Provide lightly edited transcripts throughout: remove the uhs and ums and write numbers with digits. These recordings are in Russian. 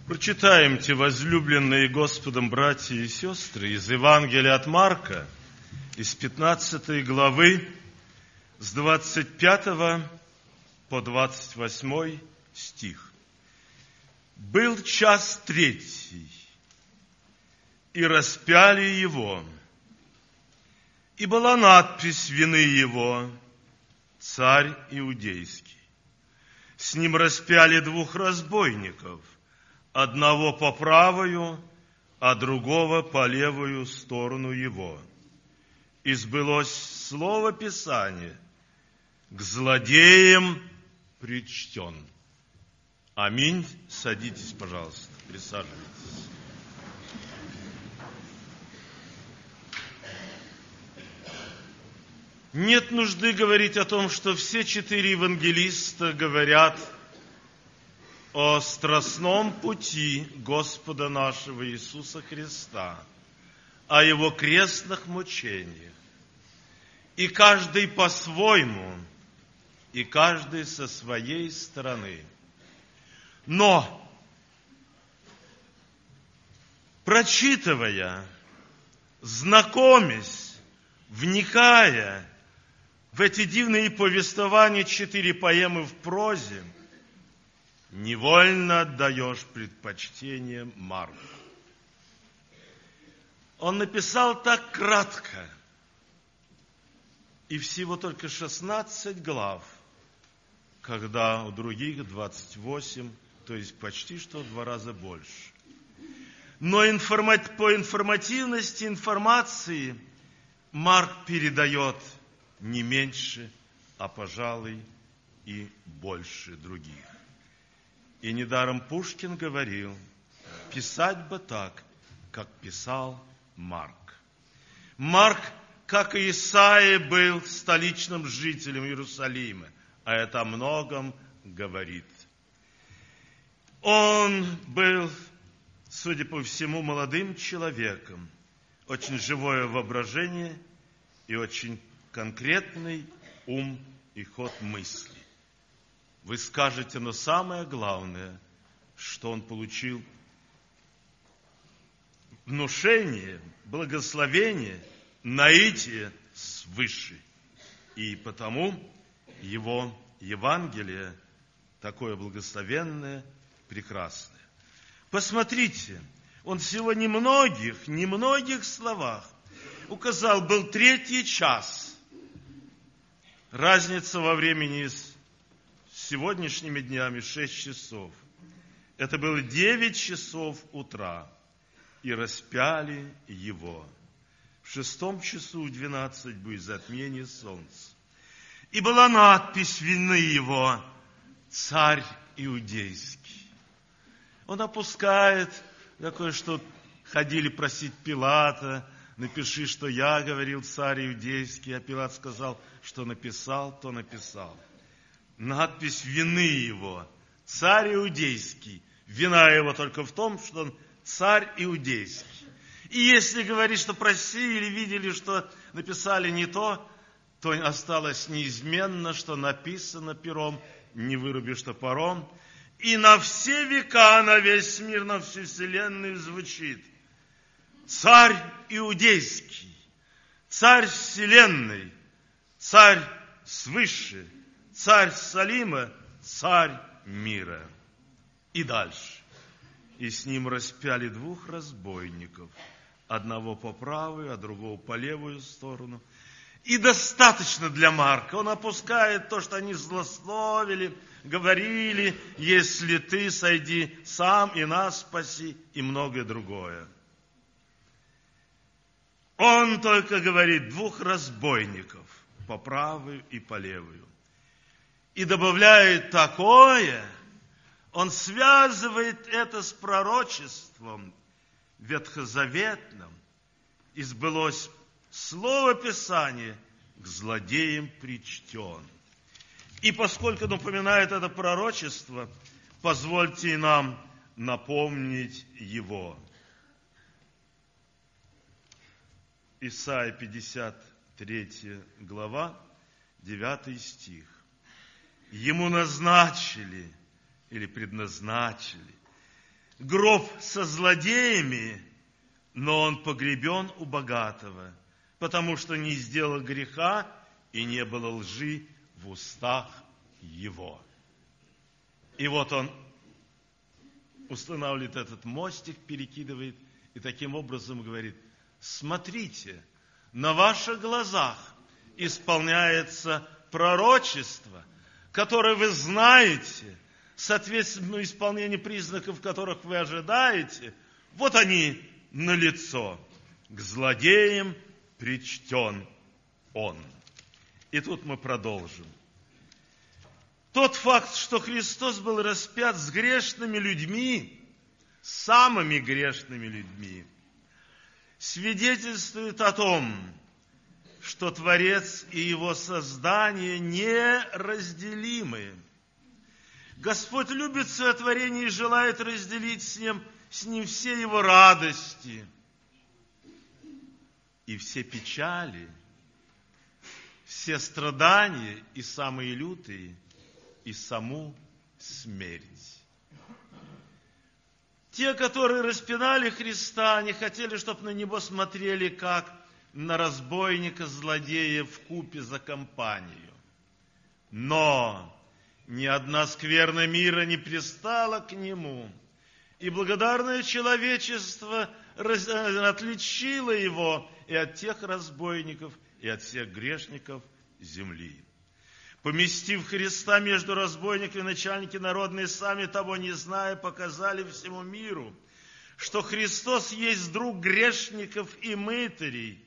Прочитаемте, возлюбленные Господом братья и сестры, из Евангелия от Марка, из 15 главы, с 25 по 28 стих. «Был час третий, и распяли его, и была надпись вины его, царь иудейский. С ним распяли двух разбойников, одного по правую, а другого по левую сторону его. И сбылось слово Писания: к злодеям причтен». Аминь. Садитесь, пожалуйста, присаживайтесь. Нет нужды говорить о том, что все 4 евангелиста говорят о страстном пути Господа нашего Иисуса Христа, о Его крестных мучениях. И каждый по-своему, и каждый со своей стороны. Но, прочитывая, знакомясь, вникая в эти дивные повествования, 4 поэмы в прозе, невольно отдаешь предпочтение Марку. Он написал так кратко, и всего только 16 глав, когда у других 28, то есть почти что в 2 раза больше. Но по информативности информации Марк передает не меньше, а, пожалуй, и больше других. И недаром Пушкин говорил: писать бы так, как писал Марк. Марк, как и Исаия, был столичным жителем Иерусалима, а это о многом говорит. Он был, судя по всему, молодым человеком, очень живое воображение и очень конкретный ум и ход мысли. Вы скажете, но самое главное, что он получил внушение, благословение, наитие свыше. И потому его Евангелие такое благословенное, прекрасное. Посмотрите, он всего немногих словах указал, был 3-й час. Разница во времени с сегодняшними днями 6 часов. Это было 9 часов утра. И распяли его. В 6 часу в 12 будет затмение солнца. И была надпись вины его: царь иудейский. Он опускает такое, что ходили просить Пилата: напиши, что я говорил царь иудейский. А Пилат сказал, что написал, то написал. Надпись вины его: царь иудейский. Вина его только в том, что он царь иудейский. И если говорить, что просили, видели, что написали не то, то осталось неизменно, что написано пером, не вырубишь топором. И на все века, на весь мир, на всю вселенную звучит: царь иудейский, царь вселенной, царь свыше, царь Салима, царь мира. И дальше. И с ним распяли 2 разбойников, одного по правую, а другого по левую сторону. И достаточно для Марка. Он опускает то, что они злословили, говорили: если ты, сойди сам и нас спаси, и многое другое. Он только говорит 2 разбойников, по правую и по левую. И добавляет такое, он связывает это с пророчеством ветхозаветным. И сбылось слово Писания: к злодеям причтен. И поскольку напоминает это пророчество, позвольте нам напомнить его. Исайя 53 глава, 9 стих. Ему назначили или предназначили гроб со злодеями, но он погребен у богатого, потому что не сделал греха и не было лжи в устах его. И вот он устанавливает этот мостик, перекидывает, и таким образом говорит: смотрите, на ваших глазах исполняется пророчество, которое вы знаете, соответственно исполнению признаков, которых вы ожидаете, вот они налицо. К злодеям причтен он. И тут мы продолжим. Тот факт, что Христос был распят с грешными людьми, самыми грешными людьми, свидетельствует о том, что Творец и Его создание неразделимы. Господь любит свое творение и желает разделить с ним все Его радости и все печали, все страдания и самые лютые, и саму смерть. Те, которые распинали Христа, не хотели, чтобы на Него смотрели, как на разбойника, злодея вкупе за компанию. Но ни одна скверна мира не пристала к Нему, и благодарное человечество отличило Его и от тех разбойников, и от всех грешников земли. Поместив Христа между разбойниками, начальники народные, сами того не зная, показали всему миру, что Христос есть друг грешников и мытарей,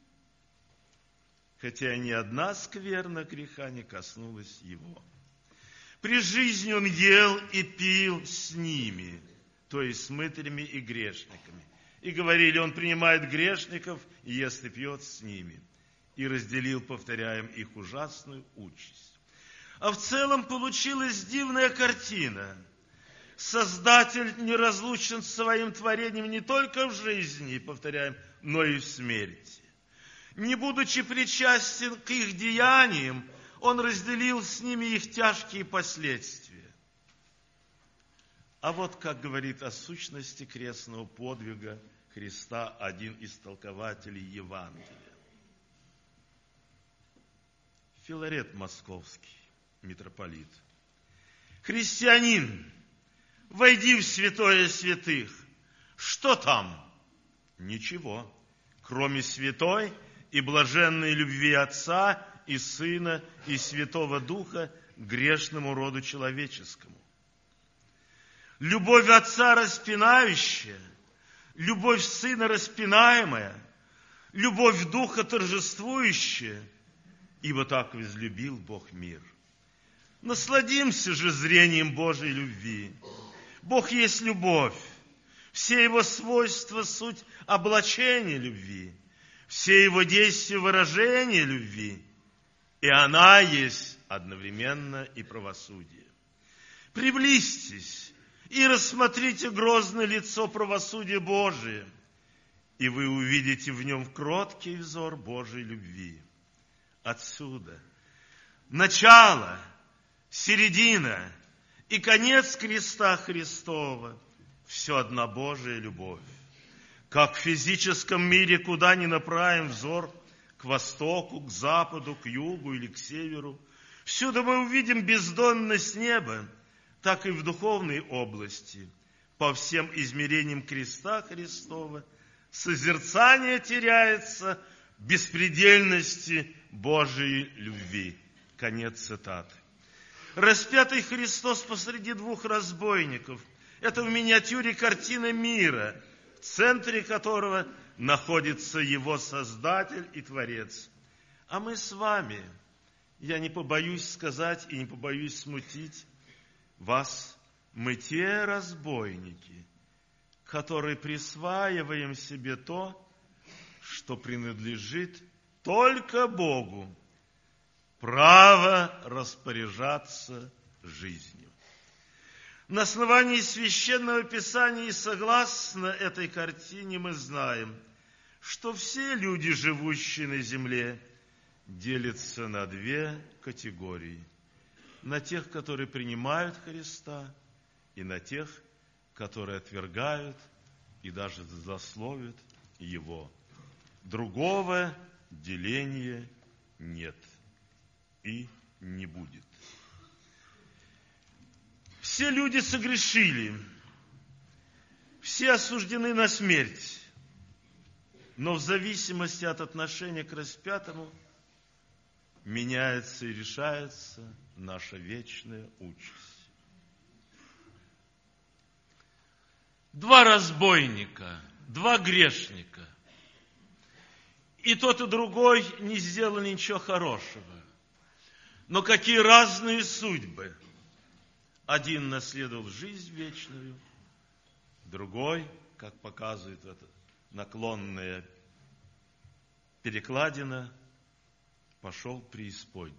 хотя ни одна скверна греха не коснулась Его. При жизни Он ел и пил с ними, то есть с мытарями и грешниками. И говорили, Он принимает грешников и ест и пьет с ними. И разделил, повторяем, их ужасную участь. А в целом получилась дивная картина. Создатель не разлучен с своим творением не только в жизни, повторяем, но и в смерти. Не будучи причастен к их деяниям, Он разделил с ними их тяжкие последствия. А вот как говорит о сущности крестного подвига Христа один из толкователей Евангелия. Филарет Московский, митрополит. Христианин, войди в святое святых. Что там? Ничего, кроме святой и блаженной любви Отца и Сына и Святого Духа к грешному роду человеческому. Любовь Отца распинающая, любовь Сына распинаемая, любовь Духа торжествующая, ибо так возлюбил Бог мир. Насладимся же зрением Божьей любви. Бог есть любовь. Все Его свойства – суть облачения любви. Все Его действия – выражение любви. И она есть одновременно и правосудие. Приблизьтесь и рассмотрите грозное лицо правосудия Божия, и вы увидите в нем кроткий взор Божьей любви. Отсюда начало, середина и конец креста Христова – все одна Божия любовь. Как в физическом мире, куда ни направим взор, к востоку, к западу, к югу или к северу, всюду мы увидим бездонность неба, так и в духовной области, по всем измерениям креста Христова, созерцание теряется в беспредельности Божией любви. Конец цитаты. Распятый Христос посреди двух разбойников – это в миниатюре картина мира, в центре которого находится Его Создатель и Творец. А мы с вами, я не побоюсь сказать и не побоюсь смутить вас, мы те разбойники, которые присваиваем себе то, что принадлежит только Богу, право распоряжаться жизнью. На основании Священного Писания и согласно этой картине мы знаем, что все люди, живущие на земле, делятся на две категории. На тех, которые принимают Христа, и на тех, которые отвергают и даже злословят Его. Другого деления нет и не будет. Все люди согрешили, все осуждены на смерть, но в зависимости от отношения к распятому меняется и решается наша вечная участь. Два разбойника, два грешника, и тот, и другой не сделали ничего хорошего. Но какие разные судьбы. Один наследовал жизнь вечную, другой, как показывает эта наклонная перекладина, пошел в преисподнюю.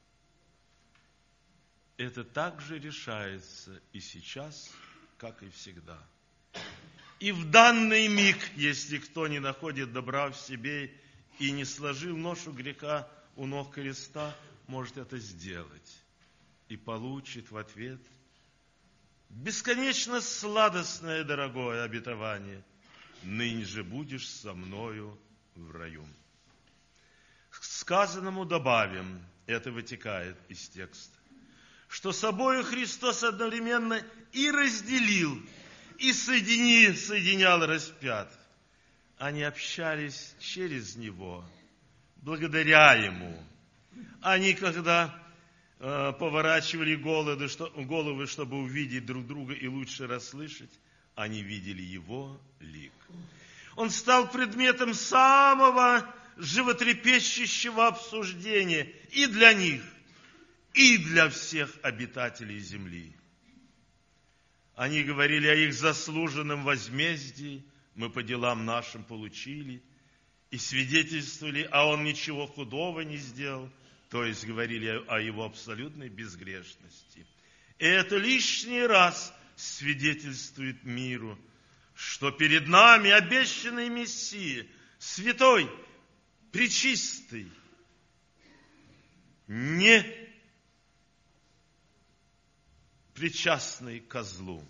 Это также решается и сейчас, как и всегда. И в данный миг, если кто не находит добра в себе и не сложил ношу греха у ног креста, может это сделать и получит в ответ бесконечно сладостное, дорогое обетование: ныне же будешь со мною в раю. К сказанному добавим, это вытекает из текста, что собою Христос одновременно и разделил, и соединял распятых. Они общались через Него, благодаря Ему. Они, когда поворачивали головы, чтобы увидеть друг друга и лучше расслышать, они видели Его лик. Он стал предметом самого животрепещущего обсуждения и для них, и для всех обитателей земли. Они говорили о их заслуженном возмездии, мы по делам нашим получили, и свидетельствовали, а он ничего худого не сделал, то есть говорили о его абсолютной безгрешности. И это лишний раз свидетельствует миру, что перед нами обещанный Мессия, святой, пречистый, не причастный козлу.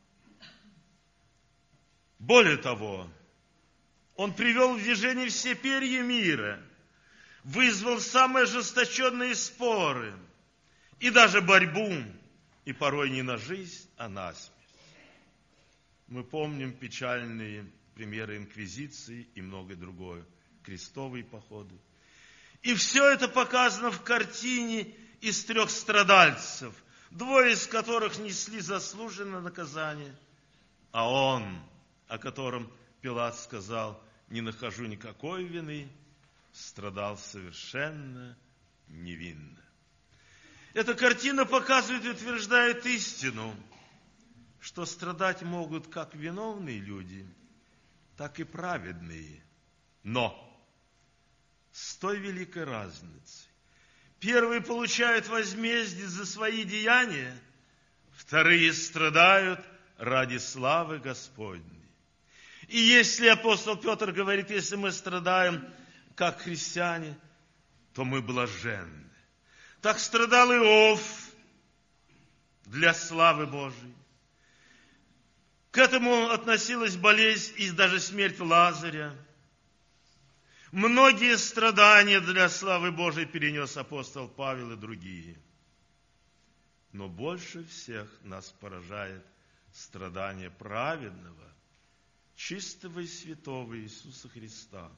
Более того, он привел в движение все перья мира, вызвал самые ожесточенные споры и даже борьбу, и порой не на жизнь, а на смерть. Мы помним печальные примеры инквизиции и многое другое, крестовые походы. И все это показано в картине из 3 страдальцев, 2 из которых несли заслуженное наказание, а он, о котором Пилат сказал: не нахожу никакой вины, страдал совершенно невинно. Эта картина показывает и утверждает истину, что страдать могут как виновные люди, так и праведные. Но с той великой разницей: первые получают возмездие за свои деяния, вторые страдают ради славы Господней. И если апостол Петр говорит, если мы страдаем как христиане, то мы блаженны. Так страдал Иов для славы Божией. К этому относилась болезнь и даже смерть Лазаря. Многие страдания для славы Божией перенес апостол Павел и другие. Но больше всех нас поражает страдание праведного, чистого и святого Иисуса Христа.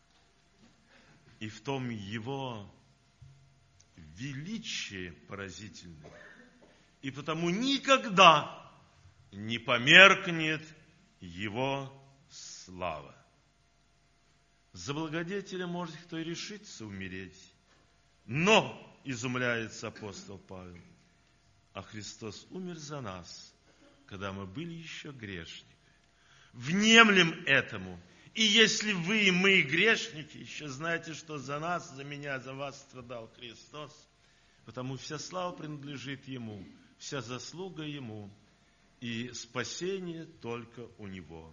И в том Его величие поразительное. И потому никогда не померкнет Его слава. За благодетеля может кто и решиться умереть. Но, изумляется апостол Павел, а Христос умер за нас, когда мы были еще грешниками. Внемлем этому. И если вы и мы грешники, еще знаете, что за нас, за меня, за вас страдал Христос, потому вся слава принадлежит Ему, вся заслуга Ему, и спасение только у Него.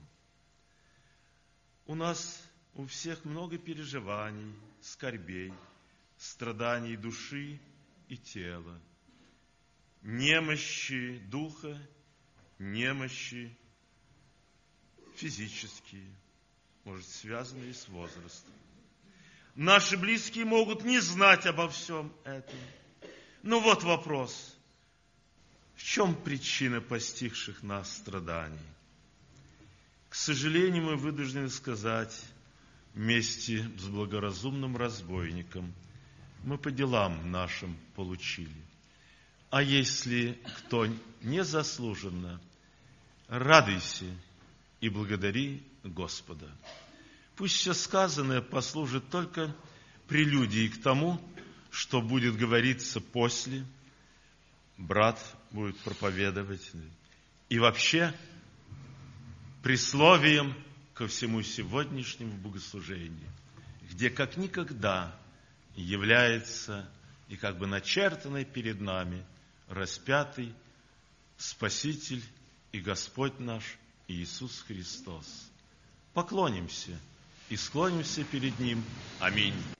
У нас у всех много переживаний, скорбей, страданий души и тела, немощи духа немощи физические, может, связанные с возрастом. Наши близкие могут не знать обо всем этом. Но вот вопрос. В чем причина постигших нас страданий? К сожалению, мы вынуждены сказать, вместе с благоразумным разбойником, мы по делам нашим получили. А если кто незаслуженно, радуйся и благодари Господа. Пусть все сказанное послужит только прелюдией к тому, что будет говориться после, брат будет проповедовать, и вообще присловием ко всему сегодняшнему богослужению, где как никогда является и как бы начертанный перед нами распятый Спаситель и Господь наш Иисус Христос. Поклонимся и склонимся перед Ним. Аминь.